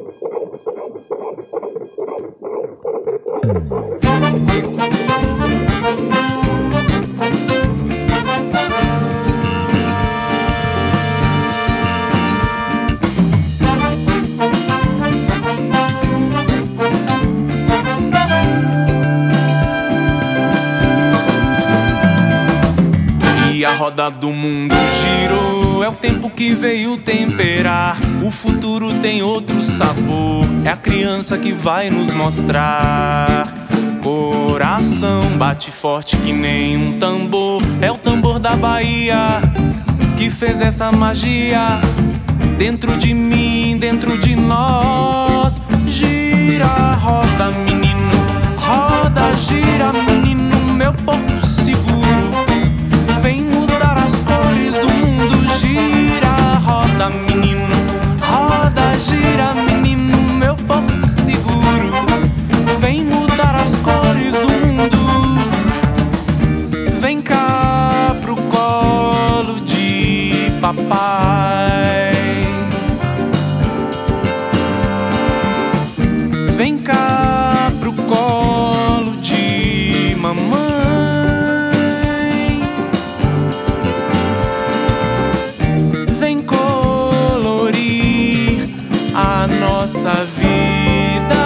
A roda do mundo girou, é o tempo que veio temperar. O futuro tem outro sabor, é a criança que vai nos mostrar. Coração bate forte que nem um tambor, é o tambor da Bahia que fez essa magia. Dentro de mim, dentro de nós. Gira, roda menino, roda, gira menino, meu porto seguro. Vem mudar as cores do mundo. Gira, roda menino, roda, gira menino, meu porto seguro. Vem mudar as cores do mundo. Vem cá pro colo de papai. Vem cá pro colo de mamãe. Nossa vida.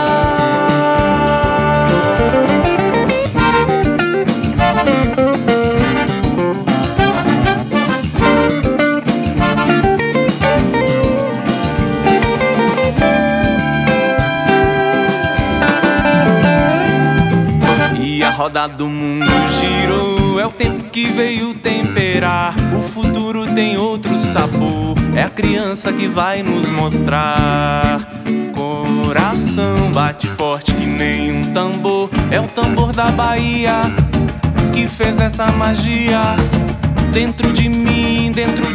E a roda do mundo girou, é o tempo que veio temperar. O futuro tem outro sabor, é a criança que vai nos mostrar. Coração bate forte que nem um tambor, é o tambor da Bahia que fez essa magia. Dentro de mim, dentro